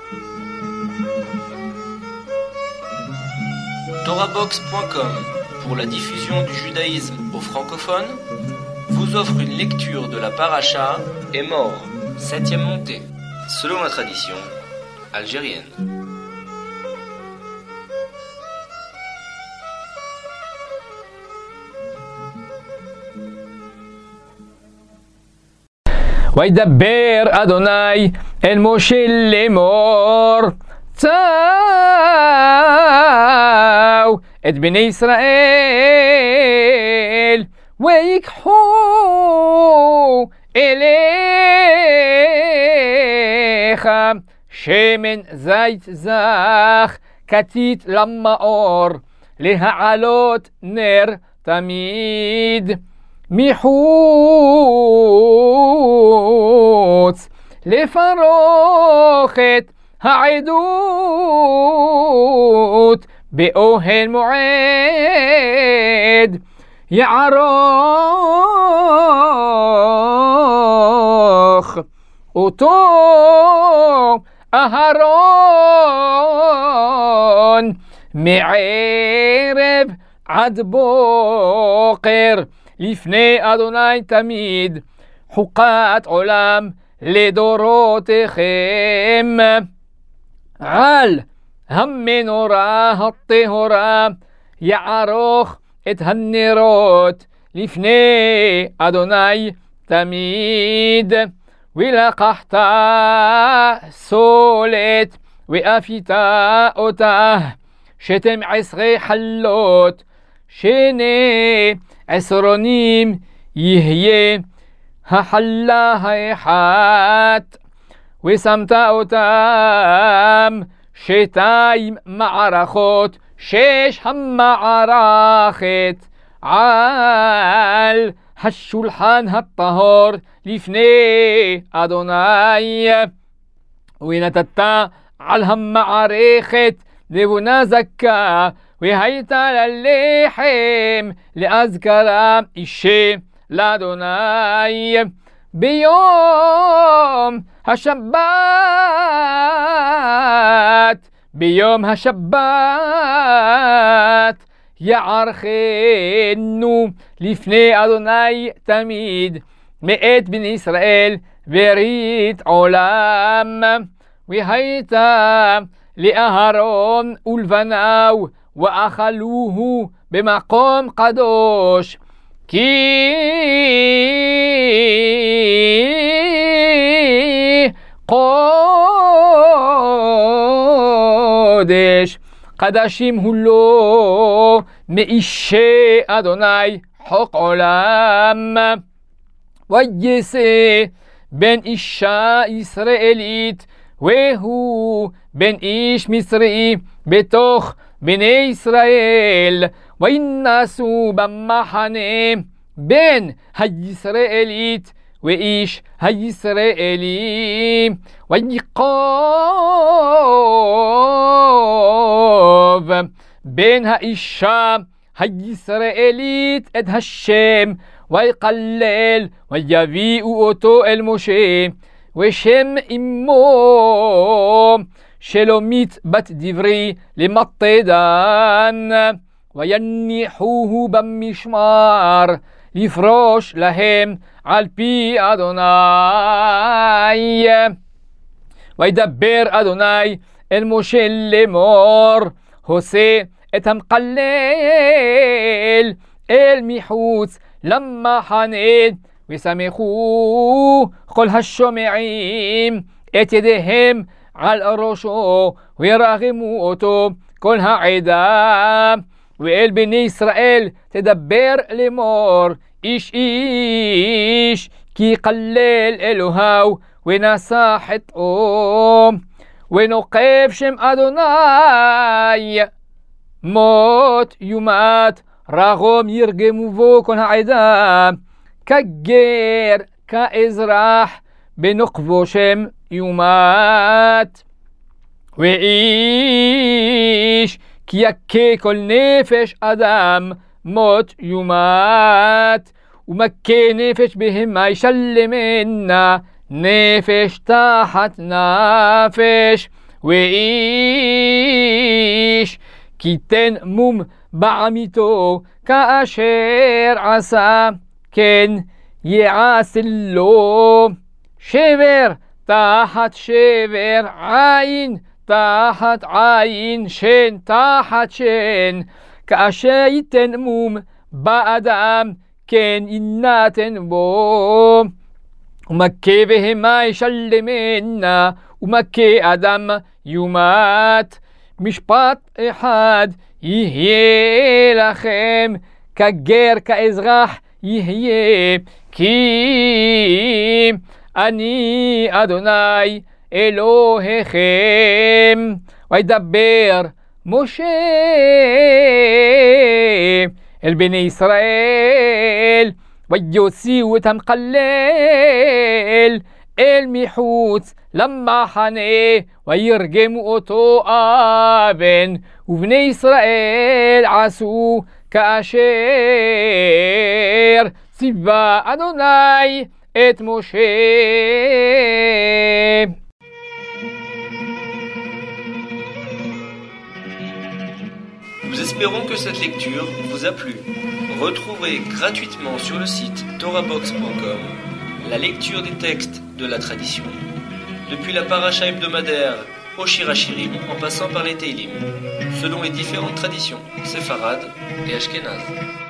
Torahbox.com, pour la diffusion du judaïsme aux francophones, vous offre une lecture de la paracha et mort, 7e montée, selon la tradition algérienne. וידבר אדוני אל משה לאמור, צאו את בני ישראל ויקחו אליך שמן זית זך כתית למאור להעלות נר תמיד מחוץ לפרוכת העדות באוהל מועד יערוך אותו אהרון מערב עד בוקר לפני אדוני תמיד חוקת עולם לדורותיכם על המנורה הטהורה יערוך את הנרות לפני אדוני תמיד ולקחת סולת ואפית אותה 12 חלות 12 עשרונים יהיה החלה האחת ושמת אותם 2 מערכות 6 המערכת על השולחן הטהור לפני אדוני ונתת על המערכת לבונה זכה והייתה ללחם לאזכרה אישה לאדוני ביום השבת יערכנו לפני אדוני תמיד מאת בני ישראל ברית עולם והייתה לאהרון ולבניו ואכלוהו במקום קדוש כי קודש קדשים הוא לו מאישי אדוני חוק עולם ויסה בן אישה ישראלית והוא בן איש מצרי בתוך בני ישראל וינסו במחנה בין הישראלית ואיש הישראלי ויקרוב בין האישה הישראלית את השם ויקלל ויביאו אותו אל משה ושם אמו שלומית בת דברי למטדן ויניחוהו במשמר לפרוש להם על פי אדוני וידבר אדוני אל משה לאמור הושא את המקלל אל מחוץ למחנה ושמחו כל השומעים את ידיהם על ראשו וירחמו אותו כל העדה ואל בני ישראל תדבר לאמור איש איש כי קלל אלוהיו ונשא חטאו ונוקב שם אדוני מות יומת רחום ירגמו בו כל העדה כגר כאזרח בנוקבו שם יומת ואיש כי יכה כל נפש אדם מות יומת ומכה נפש בהמה ישלמנה נפש תחת נפש ואיש כי תן מום בעמיתו כאשר עשה כן יעשה לו שבר תחת שבר עין תחת עין שן תחת שן כאשר ייתן מום באדם כן יינתן בו ומכה בהמה ישלמנה ומכה אדם יומת משפט אחד יהיה לכם כגר כאזרח יהיה כי אני אדוני אלוהיכם. וידבר משה אל בני ישראל ויוציאו את המקלל אל מחוץ למחנה וירגמו אותו אבן ובני ישראל עשו כאשר ציווה אדוני את משה. Nous espérons que cette lecture vous a plu. Retrouvez gratuitement sur le site torahbox.com la lecture des textes de la tradition, depuis la paracha hebdomadaire au Shir HaShirim en passant par les Teilim, selon les différentes traditions séfarades et ashkénazes.